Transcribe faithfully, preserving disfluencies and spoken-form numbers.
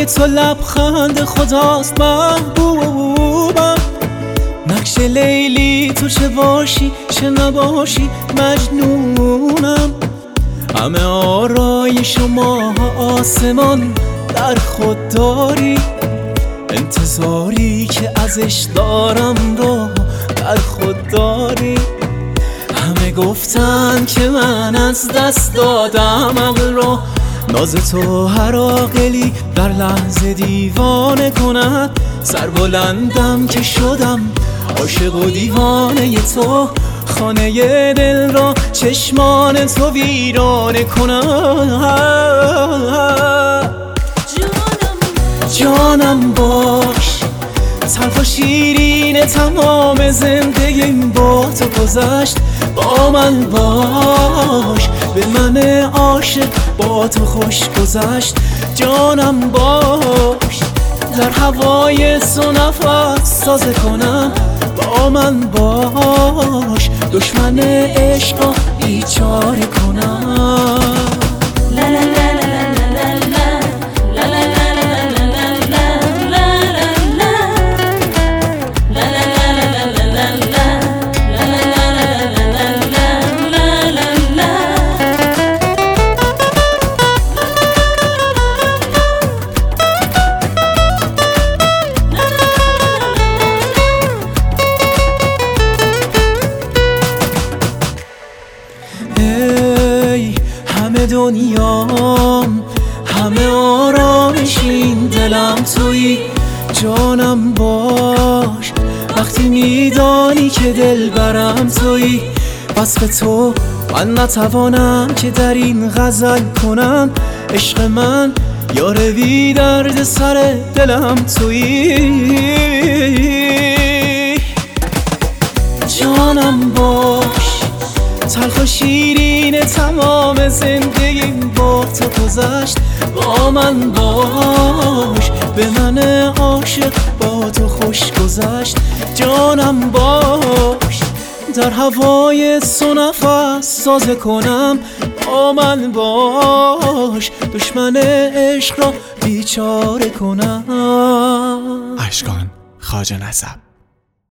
تو لبخند خداست محبوبم. نقش لیلی تو چه باشی چه نباشی مجنونم. همه آرایش و ماه آسمان در خود داری. انتظاری که ازش دارم رو در خود داری. همه گفتن که من از دست دادم عقل رو. ناز تو هر عاقلی در لحظه دیوانه کند. سربلندم که شدم عاشق و دیوانه تو. خانه دل را چشمان تو ویرانه کند. جانم باش، تلخ و شیرین تمام زندگیم با تو گذشت. با من باش، به من عاشق با تو خوش گذشت. جانم باش، در هوای تو نفس سازه کنم. با من باش، دشمن عشق بیچاره کنم. همه دنیام همه آرامش این دلم تویی. جانم باش، وقتی میدانی که دل برم تویی. وصف تو من نتوانم که در این غزل کنم. عشق من یار بی درد سر دلم تویی. جانم باش، تلخ و شیرین تمام زندگیم با تو گذشت. با من باش، به من عاشق با تو خوش گذشت. جانم باش، در هوای تو نفس سازه کنم. با من باش، دشمن عشق را بیچاره کنم. اشکان خواجه نسب.